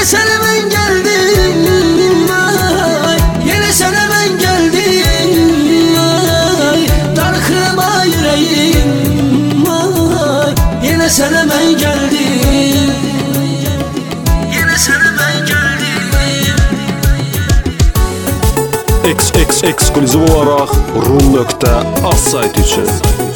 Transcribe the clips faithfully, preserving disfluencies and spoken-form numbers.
Yine sana ben geldim, ay. Yine sana ben geldim, ay. Darkıma yüreğim, ay. Yine sana ben geldim, yine sana ben geldim. X X ekskluziv olarak rum nokta az sayt için.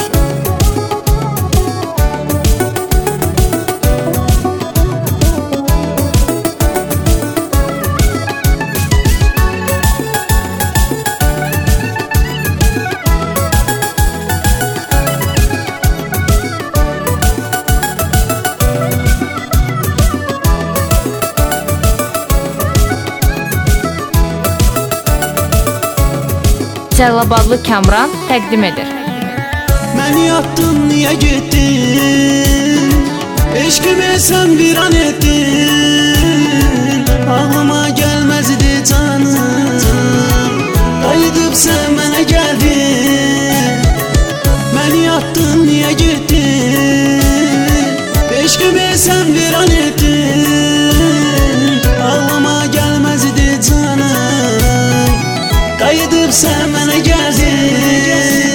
Cəlilabadlı Kamran təqdim edir. Məni yattın, niyə getdin? Eşqimi sən viran etdin. Ağlıma gəlməzdi canım, qayıdıb sən mənə gəldin. Məni yattın, niyə getdin? Eşqimi sən viran etdin. Ağlıma gəlməzdi canım, qayıdıb sən mənə gəldin.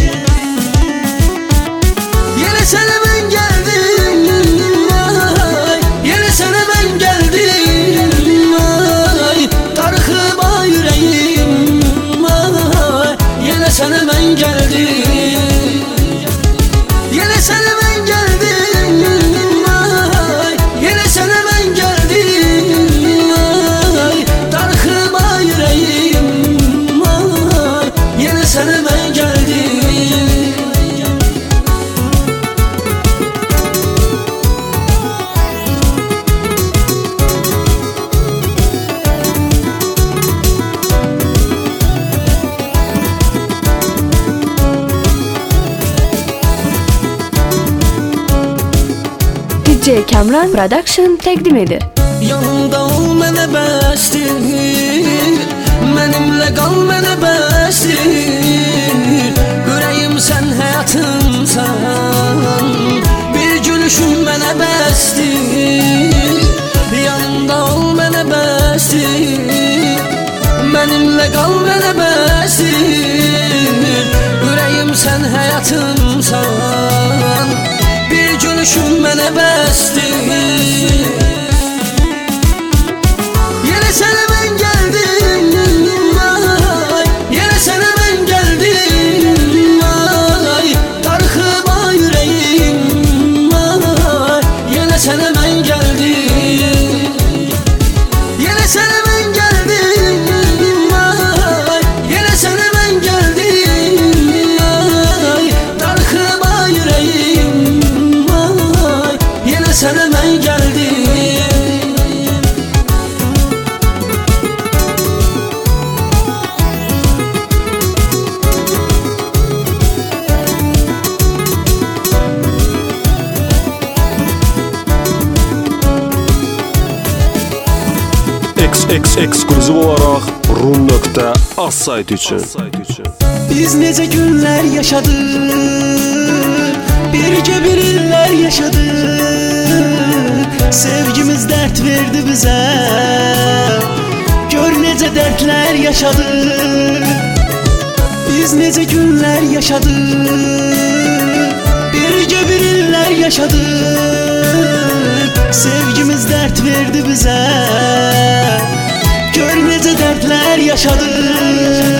Yenə sənə mən gəldim, ay. Yenə sənə mən gəldim, ay. Darıxıma yüreğim, ay. Yenə sənə mən gəldim, yenə sənə mən gəldim, ay. Yenə sənə mən gəldim, ay. Darıxıma yüreğim, yine sana ben geldim. D J Kamran Production təqdim edir. Yanımda ol mənə bəsdir, mənimlə qal mənə bəsdir. Ürəyim sən həyatımsan, bir gülüşün mənə bəsdir. Yanımda ol mənə bəsdir, mənimlə qal mənə bəsdir. Ürəyim sən həyatımsan, bir gülüşün mənə bəsdir. Yine sana ben geldim, ay. Yine sana ben geldim, ay. Darıxıma yüreğim, ay. Yine sana ben geldim, yine sana ben geldim, ay. Yine sana ben geldim, ay. Darıxıma yüreğim, ay. Yine sana ben geldim. X X ekskluziv olarak rum nokta az sayt için. Biz nece günler yaşadık, birce bir iller yaşadık. Sevgimiz dert verdi bize, gör nece dertler yaşadık. Biz nece günler yaşadık, birce bir iller yaşadık. Sevgimiz dert verdi bize, gör nece dertler yaşadık.